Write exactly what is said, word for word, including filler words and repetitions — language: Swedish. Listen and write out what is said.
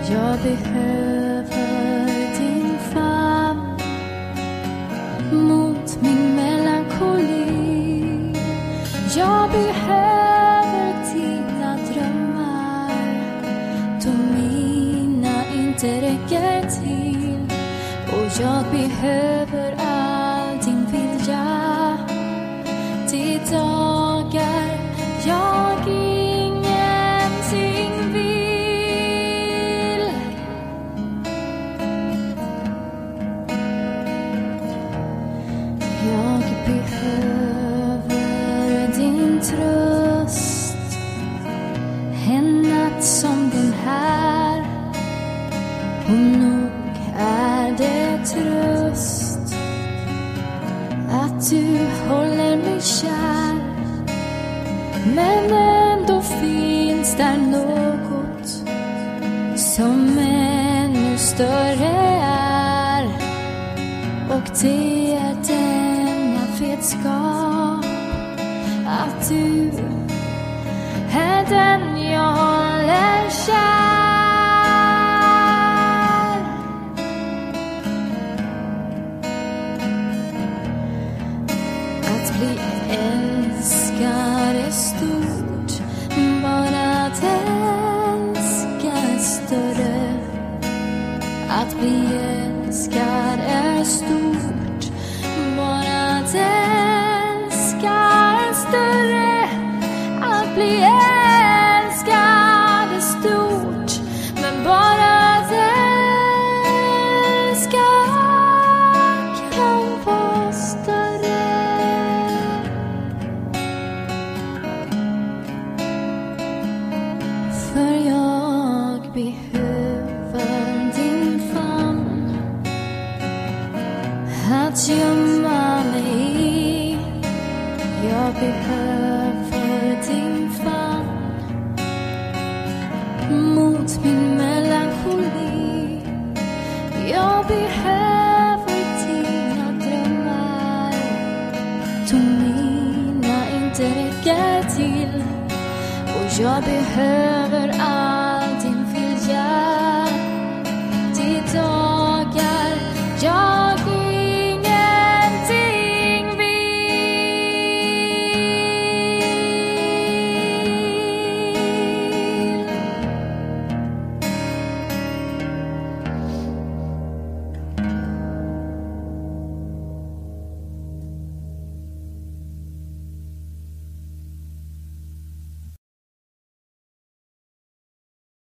Jag behöver din famn mot min melankoli. Jag behöver dina drömmar då mina inte räcker till. Och jag behöver all din vilja till dagar jag ingenting vill. Jag behöver din tröst en natt som den här. Och nog är det tröst att du håller mig kär. Men ändå finns där något som ännu större är. Och det är denna vetskap att du är den jag håller kär. Att bli älskad är stort, bara att älska är större. Att bli älskad är stort, bara att älska är större. Att bli älskad är stort, men bara att älska kan vara större. För jag behöver din famn att gömma mig i. Jag behöver din famn mot min melankoli. Jag behöver dina drömmar då mina inte räcker till. Och jag behöver all